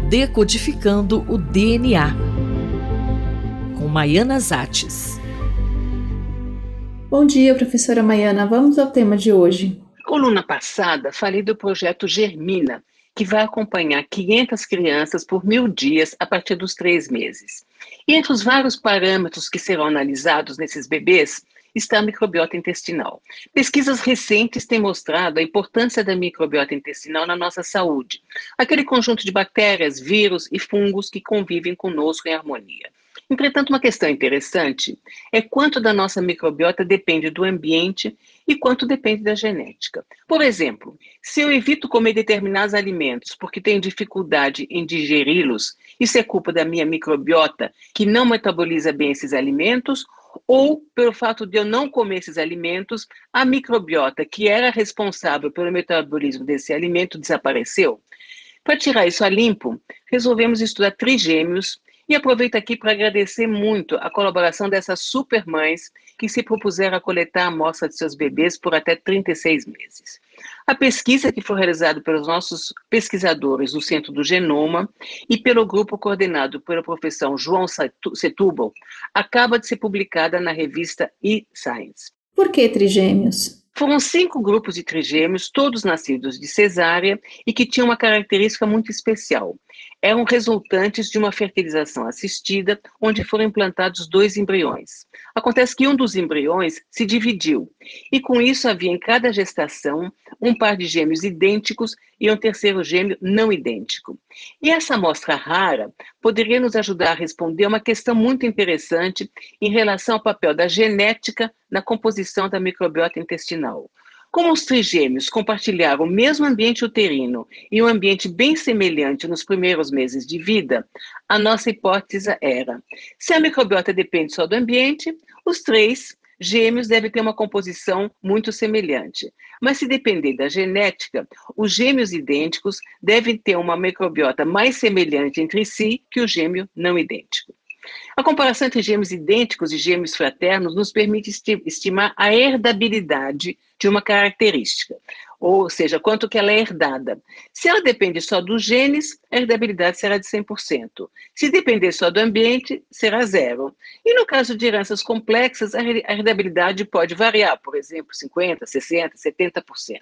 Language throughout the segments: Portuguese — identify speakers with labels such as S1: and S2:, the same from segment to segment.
S1: Decodificando o DNA, com Maiana Zates.
S2: Bom dia, professora Maiana. Vamos ao tema de hoje.
S3: Coluna passada, falei do projeto Germina, que vai acompanhar 500 crianças por 1.000 dias a partir dos 3 meses. E entre os vários parâmetros que serão analisados nesses bebês, está a microbiota intestinal. Pesquisas recentes têm mostrado a importância da microbiota intestinal na nossa saúde. Aquele conjunto de bactérias, vírus e fungos que convivem conosco em harmonia. Entretanto, uma questão interessante é quanto da nossa microbiota depende do ambiente e quanto depende da genética. Por exemplo, se eu evito comer determinados alimentos porque tenho dificuldade em digeri-los, isso é culpa da minha microbiota que não metaboliza bem esses alimentos, ou pelo fato de eu não comer esses alimentos, a microbiota que era responsável pelo metabolismo desse alimento desapareceu? Para tirar isso a limpo, resolvemos estudar trigêmeos e aproveito aqui para agradecer muito a colaboração dessas supermães que se propuseram a coletar a amostra de seus bebês por até 36 meses. A pesquisa, que foi realizada pelos nossos pesquisadores do Centro do Genoma e pelo grupo coordenado pela professor João Setúbal, acaba de ser publicada na revista eScience.
S2: Por que trigêmeos?
S3: Foram 5 grupos de trigêmeos, todos nascidos de cesárea e que tinham uma característica muito especial. Eram resultantes de uma fertilização assistida, onde foram implantados 2 embriões. Acontece que um dos embriões se dividiu, e com isso havia em cada gestação um par de gêmeos idênticos e um terceiro gêmeo não idêntico. E essa amostra rara poderia nos ajudar a responder uma questão muito interessante em relação ao papel da genética na composição da microbiota intestinal. Como os trigêmeos compartilhavam o mesmo ambiente uterino e um ambiente bem semelhante nos primeiros meses de vida, a nossa hipótese era: se a microbiota depende só do ambiente, os 3 gêmeos devem ter uma composição muito semelhante. Mas se depender da genética, os gêmeos idênticos devem ter uma microbiota mais semelhante entre si que o gêmeo não idêntico. A comparação entre gêmeos idênticos e gêmeos fraternos nos permite estimar a herdabilidade de uma característica, ou seja, quanto que ela é herdada. Se ela depende só dos genes, a herdabilidade será de 100%. Se depender só do ambiente, será 0. E no caso de heranças complexas, a herdabilidade pode variar, por exemplo, 50%, 60%, 70%.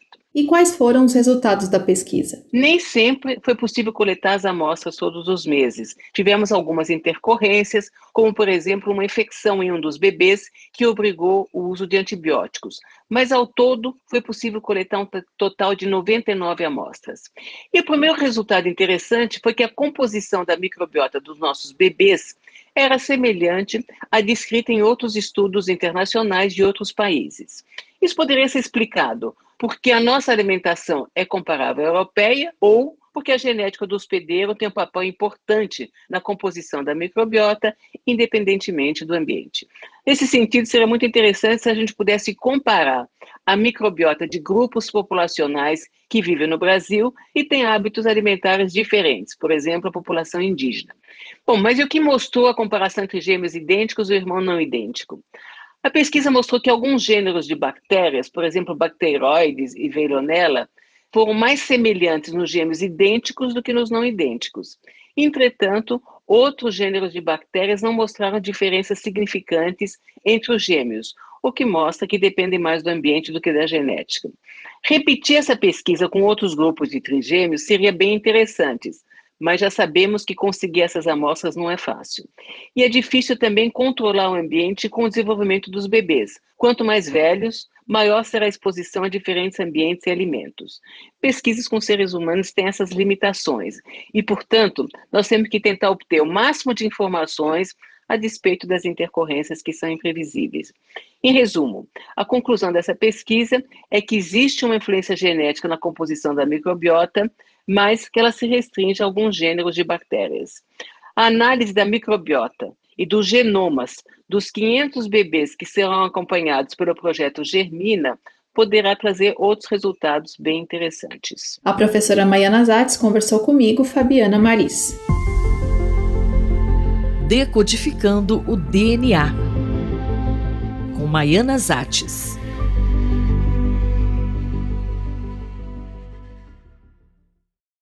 S2: E quais foram os resultados da pesquisa?
S3: Nem sempre foi possível coletar as amostras todos os meses. Tivemos algumas intercorrências, como, por exemplo, uma infecção em um dos bebês que obrigou o uso de antibióticos. Mas, ao todo, foi possível coletar um total de 99 amostras. E o primeiro resultado interessante foi que a composição da microbiota dos nossos bebês era semelhante à descrita em outros estudos internacionais de outros países. Isso poderia ser explicado porque a nossa alimentação é comparável à europeia ou porque a genética do hospedeiro tem um papel importante na composição da microbiota, independentemente do ambiente. Nesse sentido, seria muito interessante se a gente pudesse comparar a microbiota de grupos populacionais que vivem no Brasil e têm hábitos alimentares diferentes, por exemplo, a população indígena. Bom, mas e o que mostrou a comparação entre gêmeos idênticos e irmão não idêntico? A pesquisa mostrou que alguns gêneros de bactérias, por exemplo, bacteroides e veillonella, foram mais semelhantes nos gêmeos idênticos do que nos não idênticos. Entretanto, outros gêneros de bactérias não mostraram diferenças significantes entre os gêmeos, o que mostra que dependem mais do ambiente do que da genética. Repetir essa pesquisa com outros grupos de trigêmeos seria bem interessante, mas já sabemos que conseguir essas amostras não é fácil. E é difícil também controlar o ambiente com o desenvolvimento dos bebês. Quanto mais velhos, maior será a exposição a diferentes ambientes e alimentos. Pesquisas com seres humanos têm essas limitações e, portanto, nós temos que tentar obter o máximo de informações a despeito das intercorrências que são imprevisíveis. Em resumo, a conclusão dessa pesquisa é que existe uma influência genética na composição da microbiota, mas que ela se restringe a alguns gêneros de bactérias. A análise da microbiota e dos genomas dos 500 bebês que serão acompanhados pelo projeto Germina poderá trazer outros resultados bem interessantes.
S2: A professora Maiana Zates conversou comigo, Fabiana Maris.
S1: Decodificando o DNA, com Maiana Zates.